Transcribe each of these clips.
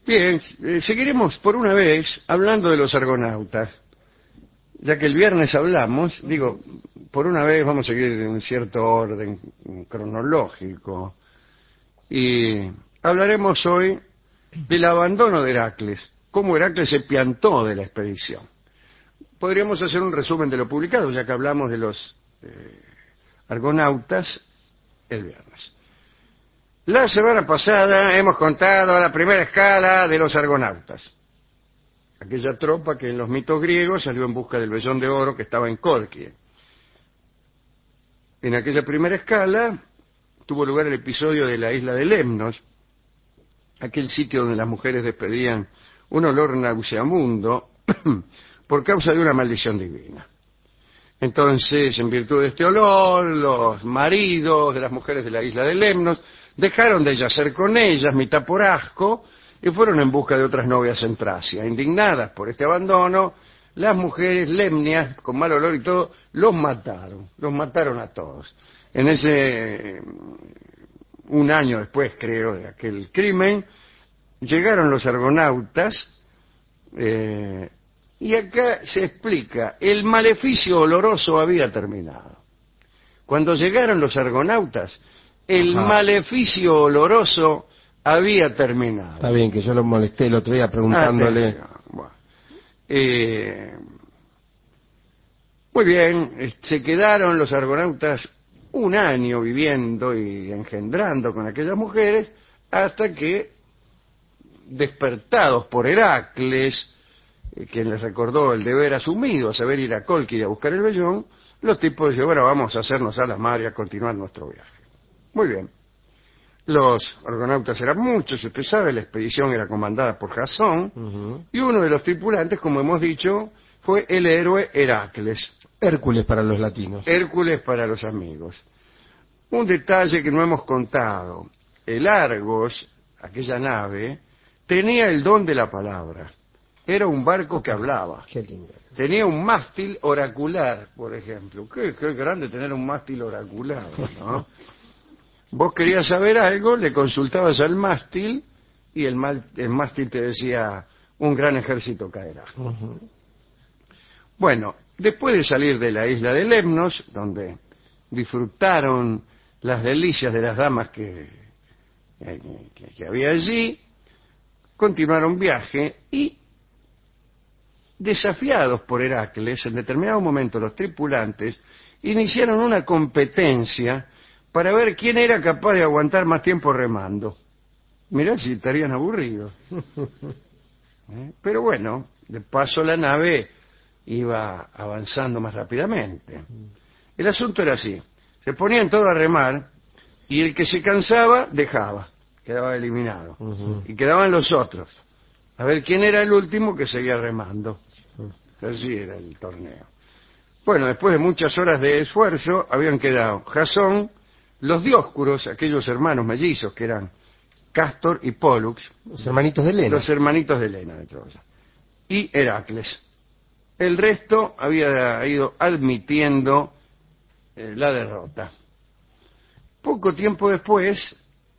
Bien, seguiremos por una vez hablando de los argonautas. Ya que el viernes hablamos, digo, por una vez vamos a seguir en un cierto orden cronológico. Y hablaremos hoy del abandono de Heracles, cómo Heracles se piantó de la expedición. Podríamos hacer un resumen de lo publicado, ya que hablamos de los argonautas el viernes. La semana pasada hemos contado la primera escala de los argonautas. Aquella tropa que en los mitos griegos salió en busca del vellón de oro que estaba en Colquide. En aquella primera escala tuvo lugar el episodio de la isla de Lemnos, aquel sitio donde las mujeres despedían un olor nauseabundo por causa de una maldición divina. Entonces, en virtud de este olor, los maridos de las mujeres de la isla de Lemnos dejaron de yacer con ellas, mitad por asco, y fueron en busca de otras novias en Tracia. Indignadas por este abandono, las mujeres lemnias, con mal olor y todo, los mataron a todos. En ese, un año después, creo, de aquel crimen, llegaron los argonautas, y acá se explica, el maleficio oloroso había terminado. Cuando llegaron los argonautas, el maleficio oloroso había terminado. Está bien, que yo lo molesté el otro día preguntándole. Bueno. Muy bien, se quedaron los argonautas un año viviendo y engendrando con aquellas mujeres, hasta que, despertados por Heracles, quien les recordó el deber asumido, a saber ir a Colquide a buscar el vellón, los tipos dijeron, bueno, vamos a hacernos a la mar y a continuar nuestro viaje. Muy bien. Los argonautas eran muchos, usted sabe, la expedición era comandada por Jasón, y uno de los tripulantes, como hemos dicho, fue el héroe Heracles. Hércules para los latinos. Hércules para los amigos. Un detalle que no hemos contado. El Argos, aquella nave, tenía el don de la palabra. Era un barco que hablaba. Qué lindo. Tenía un mástil oracular, por ejemplo. Qué grande tener un mástil oracular, ¿no? Vos querías saber algo, le consultabas al mástil y el mástil te decía, un gran ejército caerá. Bueno, después de salir de la isla de Lemnos, donde disfrutaron las delicias de las damas que había allí, continuaron viaje y, desafiados por Heracles, en determinado momento los tripulantes iniciaron una competencia para ver quién era capaz de aguantar más tiempo remando. Mirá si estarían aburridos. Pero bueno, de paso la nave iba avanzando más rápidamente. El asunto era así, se ponían todos a remar y el que se cansaba dejaba, quedaba eliminado. Y quedaban los otros, a ver quién era el último que seguía remando. Así era el torneo. Bueno, después de muchas horas de esfuerzo, habían quedado Jasón, los Dioscuros, aquellos hermanos mellizos que eran Cástor y Pólux, Los hermanitos de Helena. los hermanitos de Helena, de Troya, y Heracles. El resto había ido admitiendo la derrota. Poco tiempo después,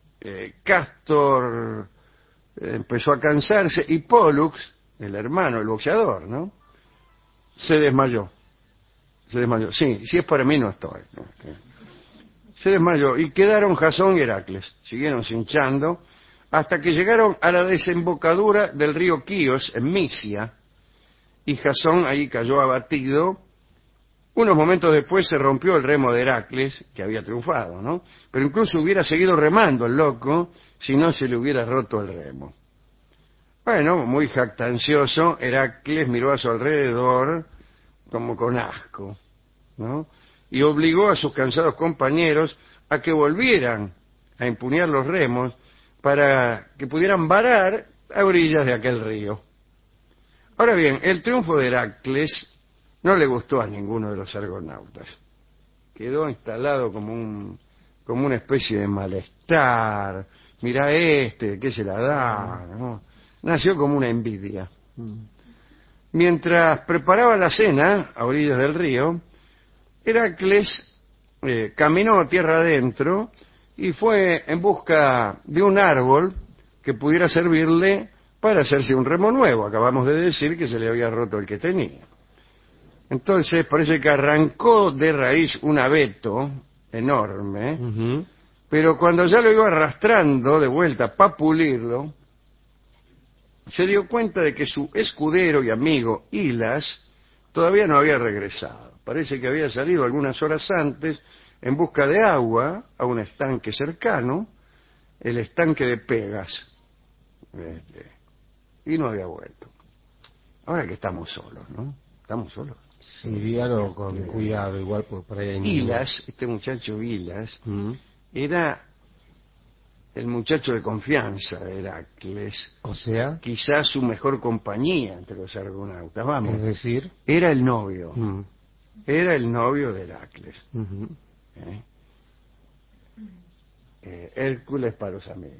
Cástor empezó a cansarse y Pólux, el hermano, el boxeador, ¿no?, se desmayó. Sí, si es para mí no estoy. ¿No? Se desmayó y quedaron Jasón y Heracles. Siguieron cinchando hasta que llegaron a la desembocadura del río Quíos, en Misia, y Jasón ahí cayó abatido. Unos momentos después se rompió el remo de Heracles, que había triunfado, ¿no? Pero incluso hubiera seguido remando el loco si no se le hubiera roto el remo. Bueno, muy jactancioso, Heracles miró a su alrededor como con asco, ¿no?, y obligó a sus cansados compañeros a que volvieran a empuñar los remos para que pudieran varar a orillas de aquel río. Ahora bien, el triunfo de Heracles no le gustó a ninguno de los argonautas. Quedó instalado como una especie de malestar. Mirá ¿qué se la da?, ¿no? Nació como una envidia. Mientras preparaba la cena a orillas del río, Heracles caminó tierra adentro y fue en busca de un árbol que pudiera servirle para hacerse un remo nuevo. Acabamos de decir que se le había roto el que tenía. Entonces parece que arrancó de raíz un abeto enorme, Ujú. pero cuando ya lo iba arrastrando de vuelta para pulirlo, se dio cuenta de que su escudero y amigo Hilas todavía no había regresado. Parece que había salido algunas horas antes en busca de agua a un estanque cercano, el estanque de Pegas, y no había vuelto. Ahora que estamos solos, ¿no? Estamos solos. Sí, dígalo con cuidado, igual por ahí hay niños. Hilas, este muchacho Hilas, Ujú. era el muchacho de confianza de Heracles, O sea, quizás su mejor compañía entre los argonautas. Vamos, es decir, era el novio, mm, era el novio de Heracles. ujú. ¿eh? Hércules para los amigos.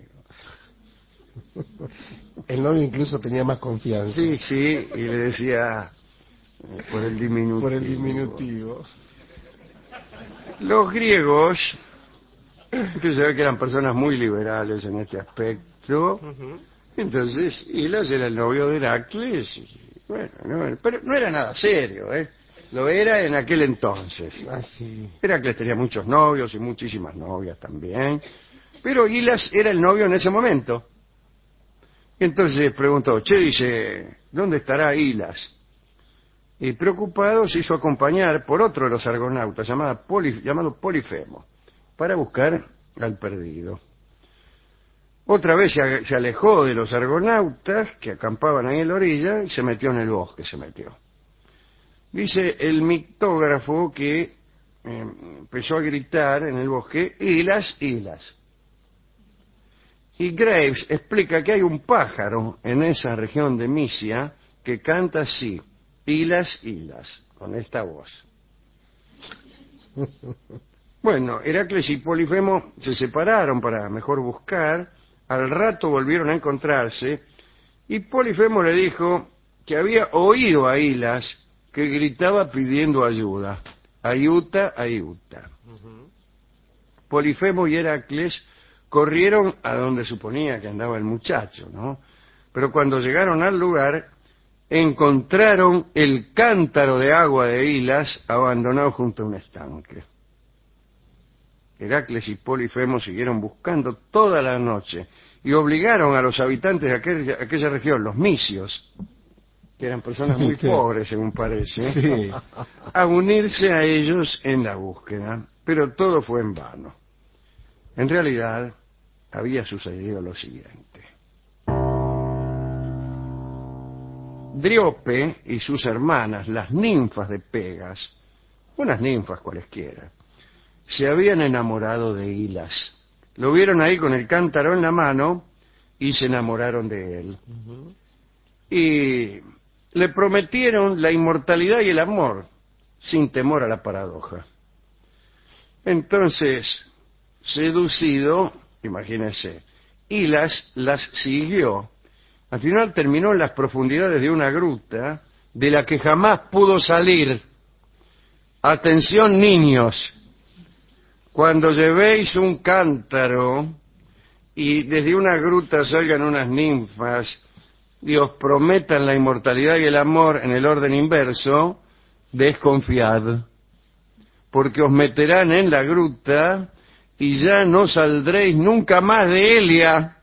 El novio incluso tenía más confianza. Sí, sí, y le decía por el diminutivo. Por el diminutivo. Los griegos, que se ve que eran personas muy liberales en este aspecto, Ujú. entonces Hilas era el novio de Heracles, y, bueno, pero no era nada serio, ¿eh? Lo era en aquel entonces. Ah, sí. Heracles tenía muchos novios y muchísimas novias también, pero Hilas era el novio en ese momento. Entonces preguntó, dice, ¿dónde estará Hilas? Y preocupado se hizo acompañar por otro de los argonautas llamado Polifemo para buscar al perdido. Otra vez se alejó de los argonautas que acampaban ahí en la orilla y se metió en el bosque, Dice el mitógrafo que empezó a gritar en el bosque, Hilas, Hilas. Y Graves explica que hay un pájaro en esa región de Misia que canta así, Hilas, Hilas, con esta voz. Bueno, Heracles y Polifemo se separaron para mejor buscar, al rato volvieron a encontrarse, y Polifemo le dijo que había oído a Hilas que gritaba pidiendo ayuda, ayuta, ayuta. Polifemo y Heracles corrieron a donde suponía que andaba el muchacho, ¿no? Pero cuando llegaron al lugar, encontraron el cántaro de agua de Hilas abandonado junto a un estanque. Heracles y Polifemo siguieron buscando toda la noche y obligaron a los habitantes de aquella región, los misios, que eran personas muy Sí. pobres según parece, Sí. a unirse a ellos en la búsqueda, pero todo fue en vano. En realidad, había sucedido lo siguiente. Driope y sus hermanas, las ninfas de Pegas, unas ninfas cualesquiera, se habían enamorado de Hilas. Lo vieron ahí con el cántaro en la mano y se enamoraron de él. Ujú. Y le prometieron la inmortalidad y el amor, sin temor a la paradoja. Entonces, seducido, imagínense, Hilas las siguió. Al final terminó en las profundidades de una gruta de la que jamás pudo salir. Atención, niños, cuando llevéis un cántaro y desde una gruta salgan unas ninfas y os prometan la inmortalidad y el amor en el orden inverso, desconfiad, porque os meterán en la gruta y ya no saldréis nunca más de Elia.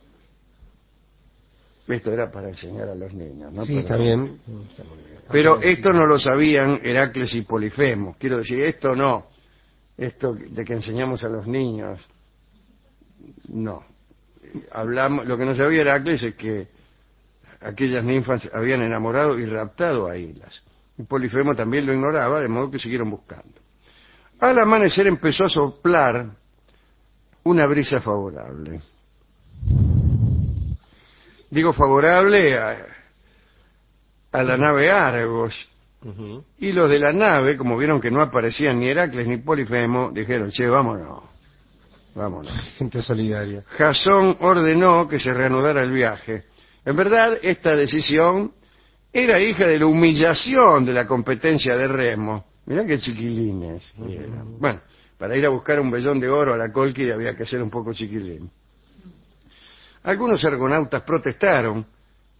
Esto era para enseñar a los niños, ¿no? Sí, está bien. Pero esto no lo sabían Heracles y Polifemo. Quiero decir, esto no. Esto de que enseñamos a los niños, no. Lo que no sabía Heracles es que aquellas ninfas habían enamorado y raptado a Hilas. Y Polifemo también lo ignoraba, de modo que siguieron buscando. Al amanecer empezó a soplar una brisa favorable. Digo favorable a la nave Argos. Ujú. Y los de la nave, como vieron que no aparecían ni Heracles ni Polifemo, dijeron, vámonos. Gente solidaria. Jasón ordenó que se reanudara el viaje. En verdad, esta decisión era hija de la humillación de la competencia de remo. Mirá qué chiquilines eran. Bueno, para ir a buscar un vellón de oro a la Cólquida había que ser un poco chiquilín. Algunos argonautas protestaron,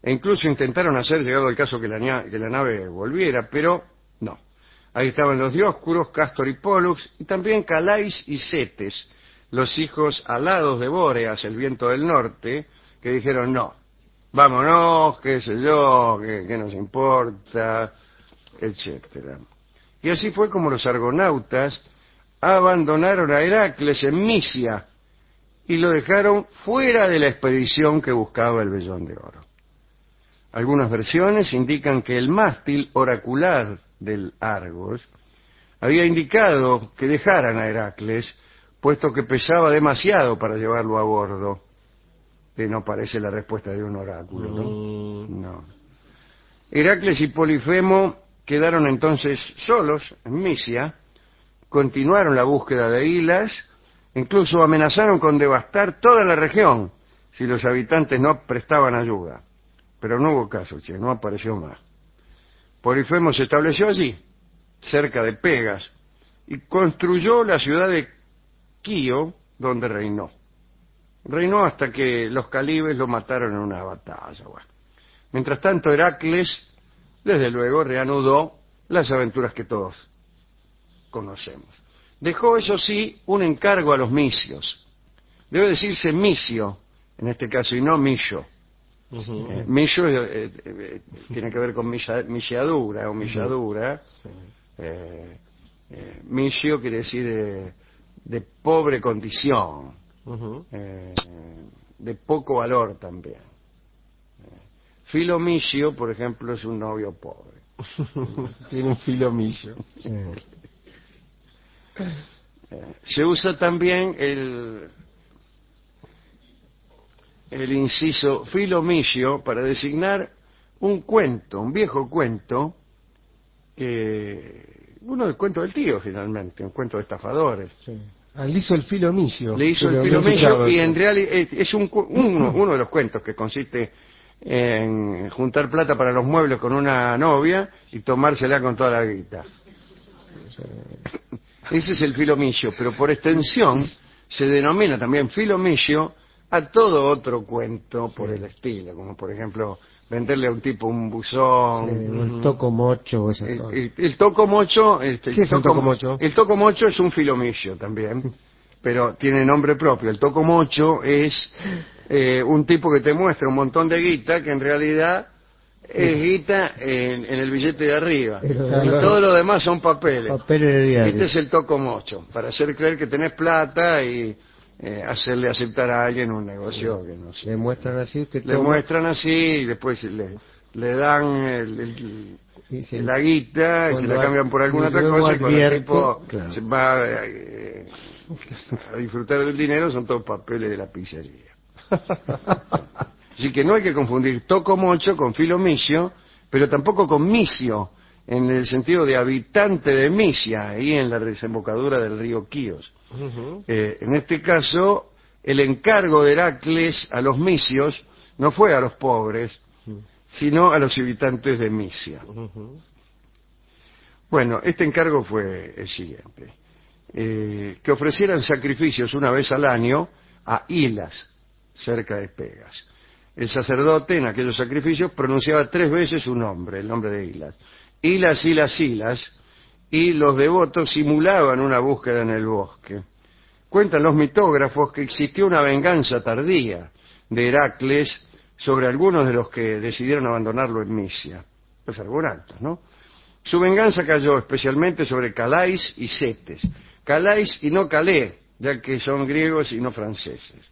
e incluso intentaron hacer, llegado el caso, que la nave volviera, pero no. Ahí estaban los Dioscuros, Cástor y Pólux, y también Calais y Cetes, los hijos alados de Bóreas, el viento del norte, que dijeron no, vámonos, qué sé yo, qué nos importa, etcétera. Y así fue como los argonautas abandonaron a Heracles en Misia y lo dejaron fuera de la expedición que buscaba el vellón de oro. Algunas versiones indican que el mástil oracular del Argos había indicado que dejaran a Heracles, puesto que pesaba demasiado para llevarlo a bordo. Que no parece la respuesta de un oráculo, ¿no? No. Heracles y Polifemo quedaron entonces solos en Misia, continuaron la búsqueda de Hilas, incluso amenazaron con devastar toda la región si los habitantes no prestaban ayuda. Pero no hubo caso, no apareció más. Polifemo se estableció allí, cerca de Pegas, y construyó la ciudad de Quío, donde reinó. Reinó hasta que los calibes lo mataron en una batalla. Bueno. Mientras tanto, Heracles, desde luego, reanudó las aventuras que todos conocemos. Dejó, eso sí, un encargo a los misios. Debe decirse misio, en este caso, y no millo. Millo tiene que ver con milladura o milladura. Misio quiere decir de pobre condición, de poco valor también. Filomisio, por ejemplo, es un novio pobre. Tiene un filomisio. Se usa también el inciso filomisio para designar un cuento, un viejo cuento, uno del cuento del tío, finalmente, un cuento de estafadores. Sí. Le hizo el filomisio. Le hizo el filomisio y en realidad es uno de los cuentos que consiste en juntar plata para los muebles con una novia y tomársela con toda la guita. Ese es el filomisio, pero por extensión se denomina también filomisio a todo otro cuento por el estilo, como por ejemplo venderle a un tipo un buzón. El tocomocho. El tocomocho. ¿Qué es el tocomocho? El tocomocho es un filomisio también, pero tiene nombre propio. El tocomocho es un tipo que te muestra un montón de guita que en realidad es guita en el billete de arriba. Y todo lo demás son papeles. Papeles de diario. Este es el tocomocho, para hacer creer que tenés plata y hacerle aceptar a alguien un negocio que no sé. Le muestran así, usted le toma. muestran así y después le dan la guita y se la cambian por alguna otra cosa y cuando el tipo se va a disfrutar del dinero son todos papeles de la pizzería. Así que no hay que confundir tocomocho con filomisio, pero tampoco con misio, en el sentido de habitante de Misia, ahí en la desembocadura del río Quíos. En este caso, el encargo de Heracles a los misios no fue a los pobres, sino a los habitantes de Misia. Bueno, este encargo fue el siguiente. Que ofrecieran sacrificios una vez al año a Hilas, cerca de Pegas. El sacerdote en aquellos sacrificios pronunciaba 3 veces su nombre, el nombre de Hilas. Hilas, Hilas, Hilas, y los devotos simulaban una búsqueda en el bosque. Cuentan los mitógrafos que existió una venganza tardía de Heracles sobre algunos de los que decidieron abandonarlo en Misia, los argonautas, ¿no? Su venganza cayó especialmente sobre Calais y Cetes. Calais y no Calais, ya que son griegos y no franceses.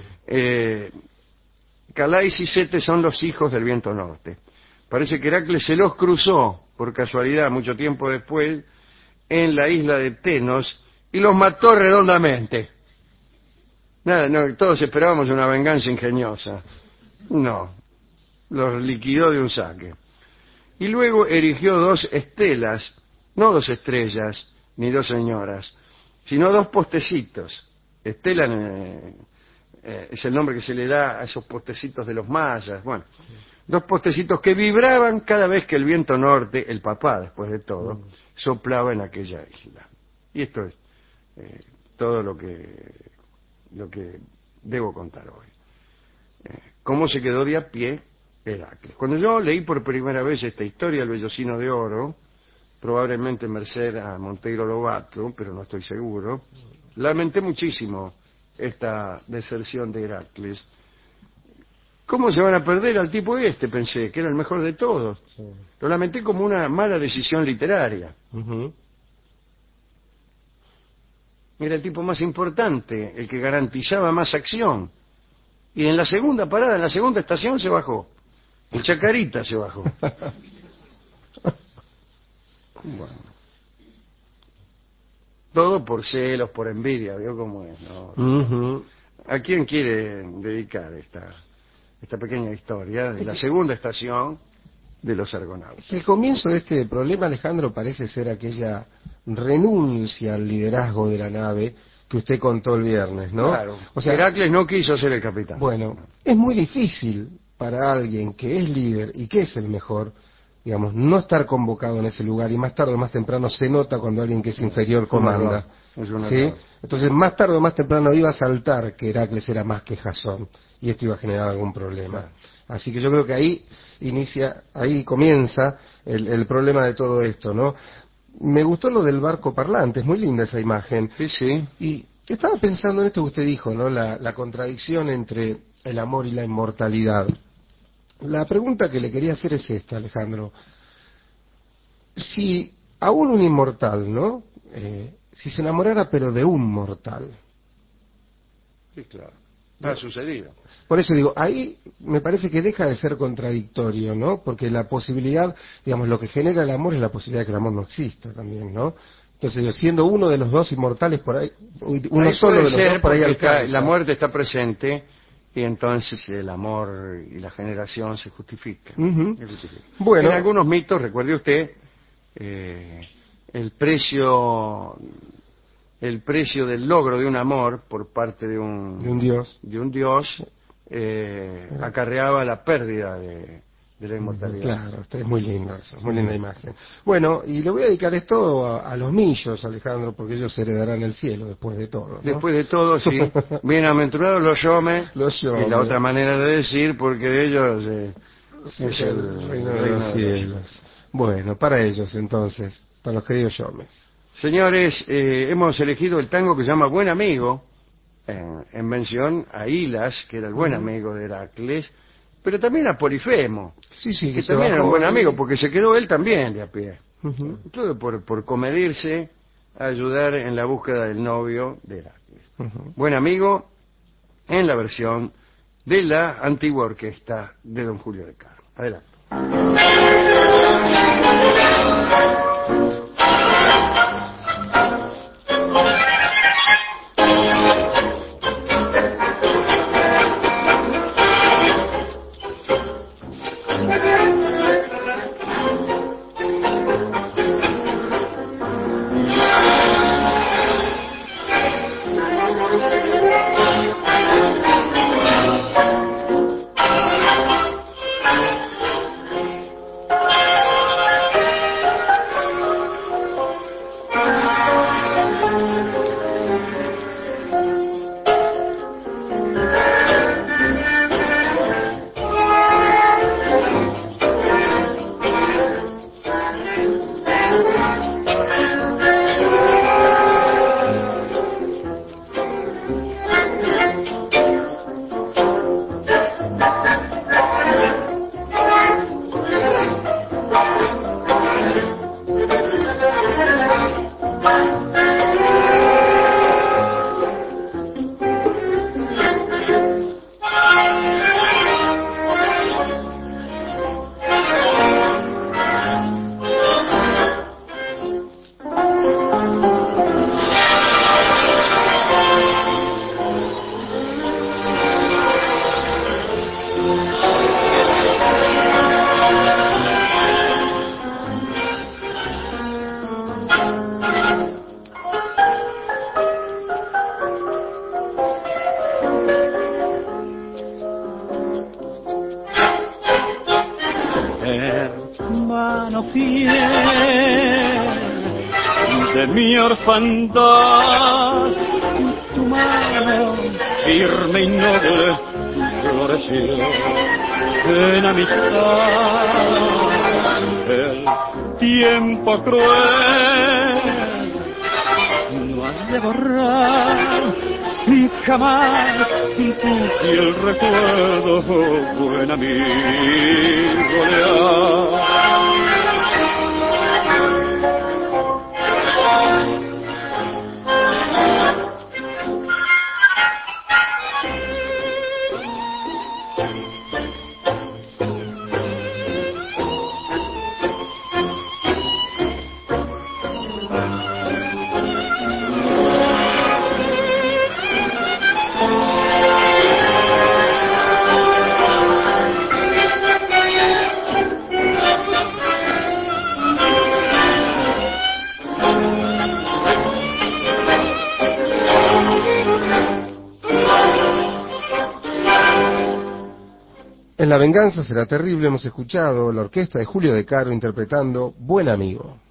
Calais y Cetes son los hijos del viento norte. Parece que Heracles se los cruzó, por casualidad, mucho tiempo después, en la isla de Tenos, y los mató redondamente. Nada, no, todos esperábamos una venganza ingeniosa. No, los liquidó de un saque. Y luego erigió 2 estelas, no 2 estrellas, ni 2 señoras, sino 2 postecitos. Estela es el nombre que se le da a esos postecitos de los mayas. Bueno, 2 postecitos que vibraban cada vez que el viento norte, el papá después de todo, soplaba en aquella isla. Y esto es todo lo que debo contar hoy. ¿Cómo se quedó de a pie Heracles. Cuando yo leí por primera vez esta historia, El Vellocino de Oro, probablemente merced a Monteiro Lobato, pero no estoy seguro, lamenté muchísimo esta deserción de Heracles. ¿Cómo se van a perder al tipo este? Pensé, que era el mejor de todos. Sí. Lo lamenté como una mala decisión literaria. Ujú. Era el tipo más importante, el que garantizaba más acción. Y en la segunda parada, en la segunda estación, se bajó. El Chacarita se bajó. Bueno. Todo por celos, por envidia, ¿vio cómo es? ¿No? Ujú. ¿A quién quiere dedicar esta pequeña historia de la segunda estación de los argonautas? El comienzo de este problema, Alejandro, parece ser aquella renuncia al liderazgo de la nave que usted contó el viernes, ¿no? Claro. O sea, Heracles no quiso ser el capitán. bueno, es muy difícil para alguien que es líder y que es el mejor, digamos, no estar convocado en ese lugar, y más tarde o más temprano se nota cuando alguien que es inferior Es un comanda. error, es un ¿Sí? error. Entonces, más tarde o más temprano iba a saltar que Heracles era más que Jasón, y esto iba a generar algún problema. Claro. Así que yo creo que ahí comienza el problema de todo esto, ¿no? Me gustó lo del barco parlante, es muy linda esa imagen. Sí, sí. Y estaba pensando en esto que usted dijo, ¿no? La contradicción entre el amor y la inmortalidad. La pregunta que le quería hacer es esta, Alejandro. Si aún un inmortal, ¿no? Si se enamorara pero de un mortal. Sí, claro. Ha sucedido. Por eso digo, ahí me parece que deja de ser contradictorio, ¿no? Porque la posibilidad, digamos, lo que genera el amor es la posibilidad de que el amor no exista también, ¿no? Entonces, siendo uno de los dos inmortales por ahí, uno Ahí solo puede de los ser dos por ahí porque alcanza. la muerte está presente y entonces el amor y la generación se justifican. Ujú. Se justifican. Bueno, En algunos mitos, recuerde usted, el precio del logro de un amor por parte de un dios. de un dios acarreaba la pérdida de la Ujú, inmortalidad. claro, es muy lindo eso, muy linda imagen. Bueno, y le voy a dedicar esto a los millos, Alejandro, porque ellos heredarán el cielo después de todo, ¿no? Después de todo, sí, bienaventurados los yomes, Los es la hombres, otra manera de decir, porque de ellos es el reino de reino los de los cielos. Bueno, para ellos entonces, para los queridos yomes. Señores, hemos elegido el tango que se llama Buen Amigo, en mención a Hilas, que era el buen Ujú. amigo de Heracles, pero también a Polifemo, Sí, sí, que que se también era un bajó buen ahí. amigo, porque se quedó él también de a pie. Ujú, Todo por comedirse a ayudar en la búsqueda del novio de Heracles. ujú. Buen amigo en la versión de la antigua orquesta de don Julio de Caro. Adelante. Hermano fiel de mi orfandad, tu mano firme y noble yo floreció en amistad. El tiempo cruel no has de borrar jamás tu fiel recuerdo, buen amigo leal. En La venganza será terrible hemos escuchado la orquesta de Julio De Caro interpretando Buen Amigo.